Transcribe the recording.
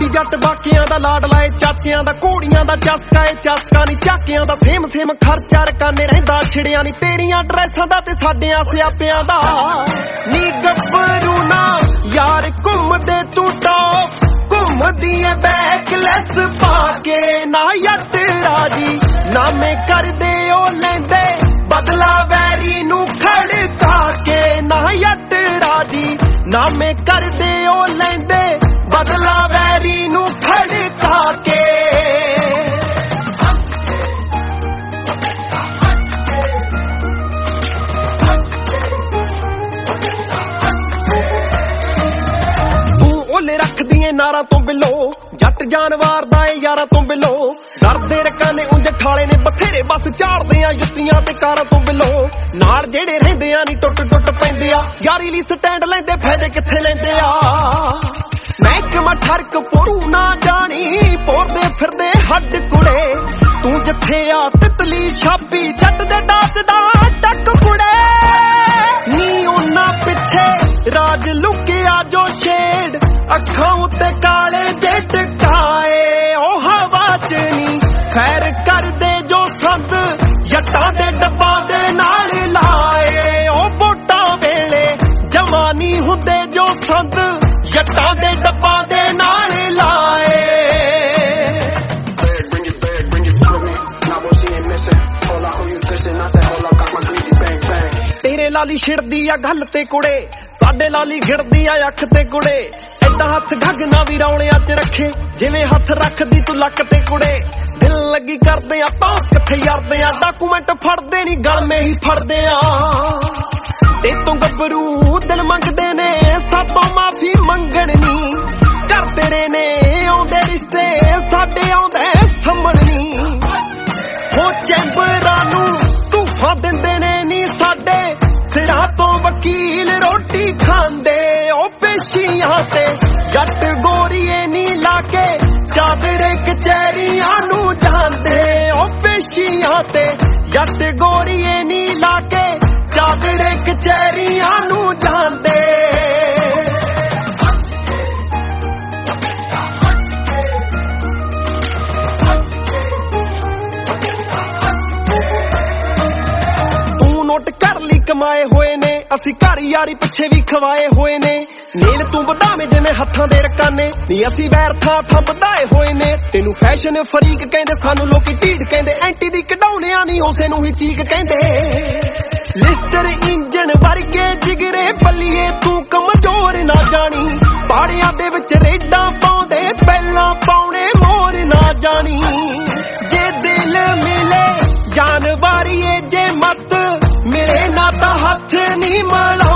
ਨੀ ਜੱਟ ਬਾਕੀਆਂ ਦਾ ਲਾਡ ਲਾਏ ਚਾਚਿਆਂ ਦਾ ਘੋੜੀਆਂ ਦਾ ਚਸਕਾ ਏ ਚਸਕਾ ਨੀ ਝਾਕਿਆਂ ਦਾ ਸੇਮ ਸੇਮ ਖਰਚਾ ਰਕਾਨੇ ਰਹਿੰਦਾ ਛਿੜਿਆ ਨੀ ਤੇਰੀਆਂ ਡਰੈਸਾਂ ਦਾ ਤੇ ਸਾਡਿਆਂ ਸਿਆਪਿਆਂ ਦਾ ਨੀ ਗੱਭਰੂ ਨਾ ਯਾਰ ਘੁੰਮਦੇ ਤੂੰ ਟੌਪ ਘੁੰਮਦੀ ਏ ਬੈਕਲੈਸ ਪਾ ਕੇ ਨਾ ਯੱਟ ਰਾਜੀ ਨਾਮੇ ਕਰਦੇ ਉਹ ਲੈਂਦੇ ਬਦਲਾ ਵੈਰੀ ਨੂੰ ਖੜਕਾ ਕੇ ਨਾ ਯੱਟ ਰਾਜੀ ਨਾਮੇ ਕਰਦੇ ਉਹ ਲੈਂਦੇ ਬਦਲਾ ਵੈਰੀ ਨੂੰ ਖੜਕਾ ਕੇ ਰੱਖਦੀ ਏ ਨਾਰਾਂ ਤੋਂ ਬਿਲੋ ਜੱਟ ਜਾਨਵਾਰ ਦਾ ਏ ਯਾਰਾਂ ਤੋਂ ਬਿਲੋ ਡਰਦੇ ਰਕਾਨੇ ਉਂਝ ਠਾਲੇ ਨੇ ਬਥੇਰੇ ਬਸ ਝਾੜਦੇ ਆ ਜੁੱਤੀਆਂ ਤੇ ਕਾਰਾਂ ਤੋਂ ਬਿਲੋ ਨਾਲ ਜਿਹੜੇ ਰਹਿੰਦੇ ਆ ਨੀ ਟੁੱਟ ਟੁੱਟ ਪੈਂਦੇ ਆ ਯਾਰੀ ਲਈ ਸਟੈਂਡ ਲੈਂਦੇ ਫਾਇਦੇ ਕਿੱਥੇ ਲੈਂਦੇ ਆ ਮਹਿਕਮਾ ਠਰਕ ਪੋਰੂ ਨਾ ਜਾਣੀ ਪੋਰਦੇ ਫਿਰਦੇ ਹੱਡ ਕੁੜੇ ਤੂੰ ਜਿੱਥੇ ਆ ਤਿਤਲੀ ਛਾਪੀ ਜੱਟ ਦੇ ਦਾਸ ਦਾ ਟੱਕ ਕੁੜੇ ਨੀ ਉਹਨਾਂ ਪਿੱਛੇ ਰਾਜ ਲੁਕਿਆ ਜੋ ਛੇੜ ਅੱਖਾਂ ਉੱਤੇ ਕਾਲੇ ਜੇ ਟਕਾਏ ਉਹ ਹਵਾ ਚ ਨੀ ਖੈਰ ਕਰਦੇ ਜੋ ਸੰਦ ਜੱਟਾਂ ਦੇ ਡੱਬਾਂ ਦੇ ਨਾਲ ਲਾਏ ਉਹ ਵੋਟਾਂ ਵੇਲੇ ਜਵਾਨੀ ਹੁੰਦੇ ਜੋ ਸੰਦ ਜੱਟਾਂ ਦੇ ਡੱਬਾਂ ਦੇ ਨਾਲ ਲਾਏ ਤੇਰੇ ਲਾਲੀ ਛਿੜਦੀ ਆ ਗੱਲ ਤੇ ਕੁੜੇ ਸਾਡੇ ਲਾਲੀ ਘਿੜਦੀ ਆ ਅੱਖ ਤੇ ਕੁੜੇ ਏਦਾਂ ਹੱਥ ਗਗਨਾ ਵੀ ਰੌਲਿਆਂ ਚ ਰੱਖੇ ਜਿਵੇਂ ਹੱਥ ਰੱਖਦੀ ਤੂੰ ਲੱਕ ਤੇ ਕੁੜੇ ਦਿਲ ਲੱਗੀ ਕਰਦੇ ਆ ਤਾਂ ਕਿੱਥੇ ਯਾਰਦੇ ਆ ਡਾਕੂਮੈਂਟ ਫੜਦੇ ਨੀ ਗਲਮੇ ਹੀ ਫੜਦੇ ਆ ਤੇ ਤੂੰ ਗੱਭਰੂ ਦਿਲ ਮੰਗਦੇ ਨੇ ਸਾਤੋਂ ਮਾਫੀ ਮੰਗਣ ਨੀ ਕਰ ਤੇਰੇ ਨੇ ਆਉਂਦੇ ਰਿਸ਼ਤੇ ਸਾਡੇ ਆਉਂਦੇ ਸੰਭਣ ਨੀ ਹੋ ਚੈਂਬਰਾਂ ਨੂੰ ਤੂਫਾਨ ਦਿੰਦੇ ਨੇ ਨੀ ਸਾਡੇ ਸਿਰਾਂ ਤੋਂ ਵਕੀਲ ਰੋਟੀ ਖਾਂਦੇ ਉਹ ਪੇਸ਼ੀਆਂ ਤੇ ਜੱਟ ਗੋਰੀਏ ਨੀ ਲਾ ਕੇ ਚਾਦਰੇ ਕਚਹਿਰੀਆਂ ਨੂੰ ਜਾਂਦੇ ਉਹ ਪੇਸ਼ੀਆਂ ਤੇ ਜੱਟ ਗੋਰੀਏ ਨੀ ਲਾ ਕੇ ਚਾਦਰੇ ਕਚਹਿਰੀਆਂ ਨੂੰ ਜਾਂਦੇ ਨੋਟ ਕਰ ਲਈ ਕਮਾਏ ਹੋਏ ਨੇ ਅਸੀਂ ਘਰ ਯਾਰੀ ਪਿੱਛੇ ਵੀ ਖਵਾਏ ਹੋਏ ਨੇ ਨੀਲ ਤੂੰ ਵਧਾਵੇਂ ਜਿਵੇਂ ਹੱਥਾਂ ਦੇ ਰਕਾਨੇ ਨੀ ਅਸੀਂ ਵੈਰ ਥਾਂ ਥਾਂ ਵਧਾਏ ਹੋਏ ਨੇ ਤੈਨੂੰ ਫੈਸ਼ਨ ਫਰੀਕ ਕਹਿੰਦੇ ਸਾਨੂੰ ਲੋਕੀ ਢੀਡ ਕਹਿੰਦੇ ਐਂਟੀ ਦੀ ਕਢਾਉਣਿਆਂ ਨਹੀਂ ਉਸੇ ਨੂੰ ਹੀ ਚੀਕ ਕਹਿੰਦੇ ਲਿਸਟਰ ਇੰਜਣ ਵਰਗੇ ਜਿਗਰੇ ਪੱਲੀਏ ਤੂੰ ਕਮਜ਼ੋਰ ਨਾ ਜਾਣੀ ਬਾੜਿਆਂ ਦੇ ਵਿੱਚ ਰੇਡਾਂ ਪਾਉਂਦੇ ਪਹਿਲਾਂ ਪਾਉਣੇ ਮੋਰ ਨਾ ਜਾਣੀ ਜੇ ਦਿਲ ਮਿਲੇ ਜਾਨ ਵਾਰੀਏ ਜੇ ਮਤ ਮਿਲੇ ਨਾ ਤਾਂ ਹੱਥ ਨੀ ਮਿਲਾ